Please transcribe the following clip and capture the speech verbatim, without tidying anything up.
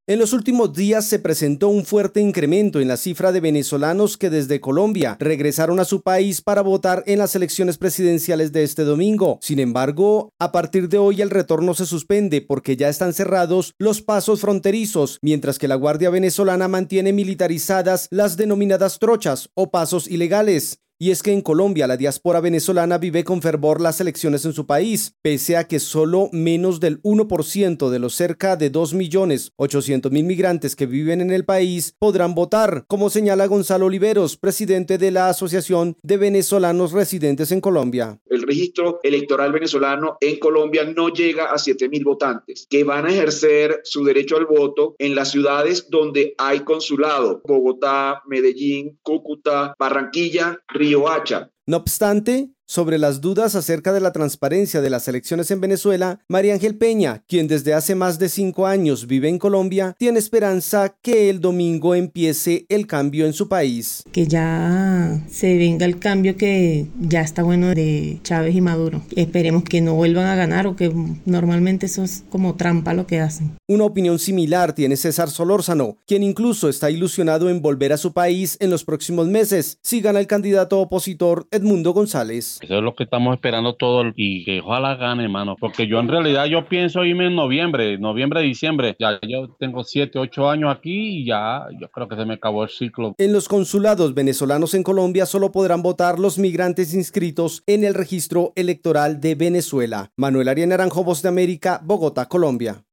En los últimos días se presentó un fuerte incremento en la cifra de venezolanos que desde Colombia regresaron a su país para votar en las elecciones presidenciales de este domingo. Sin embargo, a partir de hoy el retorno se suspende porque ya están cerrados los pasos fronterizos, mientras que la Guardia Venezolana mantiene militarizadas las denominadas trochas o pasos ilegales. Y es que en Colombia la diáspora venezolana vive con fervor las elecciones en su país, pese a que solo menos del uno por ciento de los cerca de dos millones ochocientos mil migrantes que viven en el país podrán votar, como señala Gonzalo Oliveros, presidente de la Asociación de Venezolanos Residentes en Colombia. El registro electoral venezolano en Colombia no llega a siete mil votantes, que van a ejercer su derecho al voto en las ciudades donde hay consulado: Bogotá, Medellín, Cúcuta, Barranquilla, Riohacha. No obstante, sobre las dudas acerca de la transparencia de las elecciones en Venezuela, María Ángel Peña, quien desde hace más de cinco años vive en Colombia, tiene esperanza que el domingo empiece el cambio en su país. Que ya se venga el cambio que ya está bueno de Chávez y Maduro. Esperemos que no vuelvan a ganar, o que normalmente eso es como trampa lo que hacen. Una opinión similar tiene César Solórzano, quien incluso está ilusionado en volver a su país en los próximos meses si gana el candidato opositor Edmundo González. Eso es lo que estamos esperando todos, y que ojalá gane, hermano, porque yo en realidad yo pienso irme en noviembre, noviembre, diciembre. Ya yo tengo siete, ocho años aquí y ya yo creo que se me acabó el ciclo. En los consulados venezolanos en Colombia solo podrán votar los migrantes inscritos en el registro electoral de Venezuela. Manuel Arias Naranjo, Voz de América, Bogotá, Colombia.